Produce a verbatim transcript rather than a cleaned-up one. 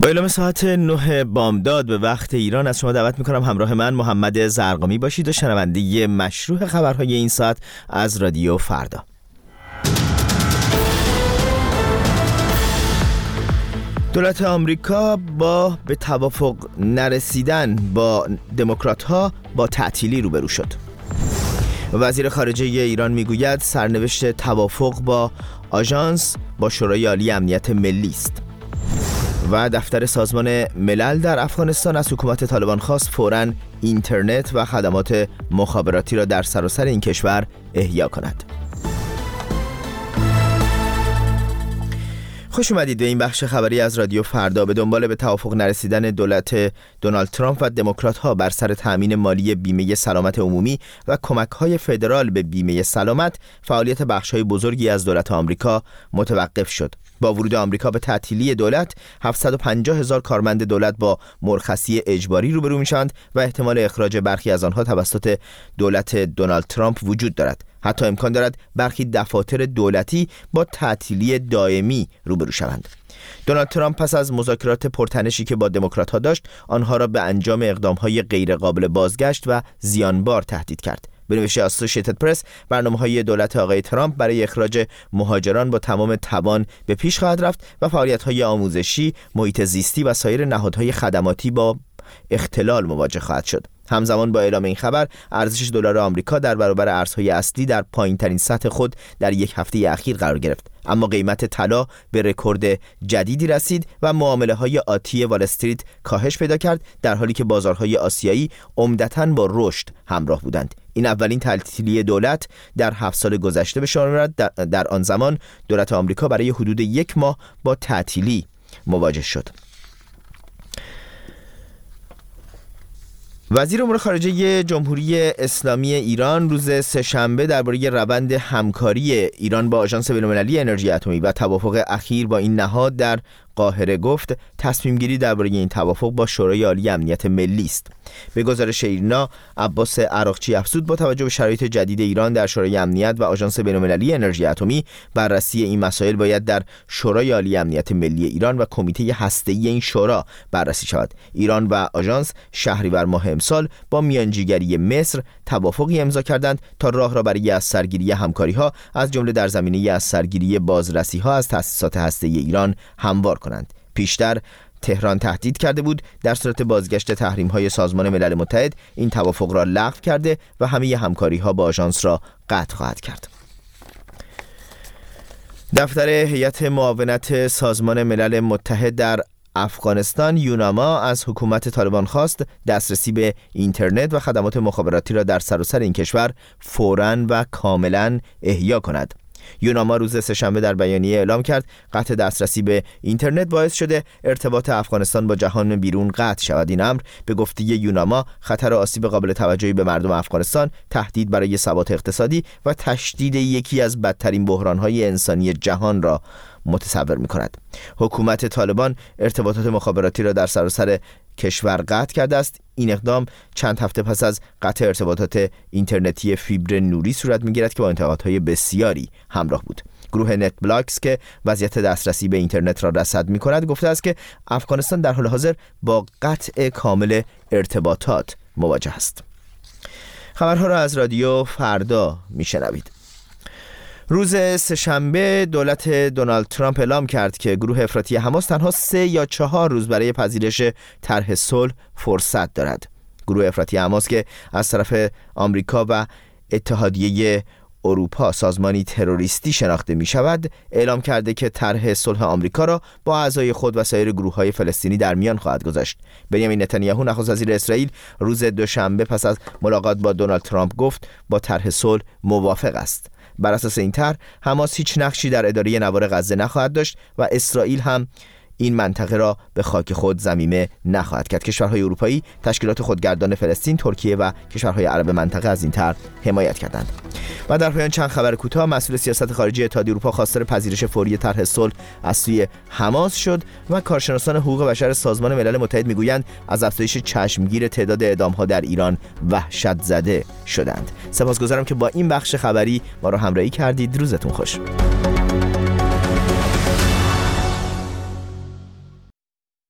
با اعلام ساعت نه بامداد به وقت ایران از شما دعوت میکنم همراه من محمد زرقامی باشید و شنونده مشروع خبرهای این ساعت از رادیو فردا. دولت آمریکا با به توافق نرسیدن با دموکرات‌ها با تعطیلی روبرو شد. وزیر خارجه ایران میگوید سرنوشت توافق با آژانس با شورای عالی امنیت ملی است. و دفتر سازمان ملل در افغانستان از حکومت طالبان خواست فوراً اینترنت و خدمات مخابراتی را در سراسر این کشور احیا کند. خوش اومدید به این بخش خبری از رادیو فردا. به دنبال به توافق نرسیدن دولت دونالد ترامپ و دموکرات‌ها بر سر تأمین مالی بیمه سلامت عمومی و کمک‌های فدرال به بیمه سلامت، فعالیت بخش‌های بزرگی از دولت آمریکا متوقف شد. با ورود آمریکا به تعطیلی دولت، هفتصد و پنجاه هزار کارمند دولت با مرخصی اجباری روبرو میشوند و احتمال اخراج برخی از آنها توسط دولت دونالد ترامپ وجود دارد. حتی امکان دارد برخی دفاتر دولتی با تعطیلی دائمی روبرو شوند. دونالد ترامپ پس از مذاکرات پرتنشی که با دموکرات‌ها داشت، آنها را به انجام اقدام‌های غیرقابل بازگشت و زیانبار تهدید کرد. به نوشته اسوسییتد پرس، برنامه‌های دولت آقای ترامپ برای اخراج مهاجران با تمام توان به پیش خواهد رفت و فعالیت‌های آموزشی، محیط زیستی و سایر نهادهای خدماتی با اختلال مواجه خواهد شد. همزمان با اعلام این خبر، ارزش دلار آمریکا در برابر ارزهای اصلی در پایین‌ترین سطح خود در یک هفته اخیر قرار گرفت. اما قیمت طلا به رکورد جدیدی رسید و معامله‌های آتی وال استریت کاهش پیدا کرد، در حالی که بازارهای آسیایی عمدتاً با رشد همراه بودند. این اولین تعطیلی دولت در هفت سال گذشته به شمار می‌رود. در, در آن زمان دولت آمریکا برای حدود یک ماه با تعطیلی مواجه شد. وزیر امور خارجه جمهوری اسلامی ایران روز سه‌شنبه درباره روند همکاری ایران با آژانس بین‌المللی انرژی اتمی و توافق اخیر با این نهاد در قاهره گفت تصمیم گیری درباره این توافق با شورای عالی امنیت ملی است. به گزارش ایرنا، عباس عراقچی افزود با توجه به شرایط جدید ایران در شورای امنیت و آژانس بین‌المللی انرژی اتمی، بررسی این مسائل باید در شورای عالی امنیت ملی ایران و کمیته هسته‌ای این شورا بررسی شود. ایران و آژانس شهریور ماه امسال با میانجیگری مصر توافقی امضا کردند تا راه را برای از سرگیری همکاری‌ها از جمله در زمینه از سرگیری بازرسی‌ها از تأسیسات هسته‌ای ایران هموار کنند. پیشتر تهران تهدید کرده بود در صورت بازگشت تحریم‌های سازمان ملل متحد این توافق را لغو کرده و همه همکاری‌ها با آژانس را قطع خواهد کرد. دفتر هیئت معاونت سازمان ملل متحد در افغانستان یوناما از حکومت طالبان خواست دسترسی به اینترنت و خدمات مخابراتی را در سراسر این کشور فوراً و کاملاً احیا کند. یوناما روز سه‌شنبه در بیانیه اعلام کرد قطع دسترسی به اینترنت باعث شده ارتباط افغانستان با جهان بیرون قطع شود. این امر به گفته یوناما خطر آسیب قابل توجهی به مردم افغانستان، تهدید برای ثبات اقتصادی و تشدید یکی از بدترین بحران‌های انسانی جهان را متصور می‌کند. حکومت طالبان ارتباطات مخابراتی را در سراسر کشور قطع کرده است. این اقدام چند هفته پس از قطع ارتباطات اینترنتی فیبر نوری صورت می‌گیرد که با انتقادهای بسیاری همراه بود. گروه نت بلاکس که وضعیت دسترسی به اینترنت را رصد می‌کند گفته است که افغانستان در حال حاضر با قطع کامل ارتباطات مواجه است. خبرها را از رادیو فردا می‌شنوید. روز سه‌شنبه دولت دونالد ترامپ اعلام کرد که گروه افراطی حماس تنها سه یا چهار روز برای پذیرش طرح صلح فرصت دارد. گروه افراطی حماس که از طرف آمریکا و اتحادیه اروپا سازمانی تروریستی شناخته می شود، اعلام کرده که طرح صلح آمریکا را با اعضای خود و سایر گروه‌های فلسطینی در میان خواهد گذاشت. بنیامین نتانیاهو نخست وزیر اسرائیل روز دوشنبه پس از ملاقات با دونالد ترامپ گفت با طرح صلح موافق است. بر اساس این طرح حماس هیچ نقشی در اداره نوار غزه نخواهد داشت و اسرائیل هم این منطقه را به خاک خود ضمیمه نخواهد کرد. کشورهای اروپایی، تشکیلات خودگردان فلسطین، ترکیه و کشورهای عرب منطقه از این طرح حمایت کردند. و در پایان چند خبر کوتاه. مسئول سیاست خارجی اتحادیه اروپا خواستار پذیرش فوری طرح صلح از سوی حماس شد و کارشناسان حقوق بشر سازمان ملل متحد میگویند از افزایش چشمگیر تعداد اعدام‌ها در ایران وحشت زده شدند. سپاسگزارم که با این بخش خبری ما را همراهی کردید. روزتون خوش.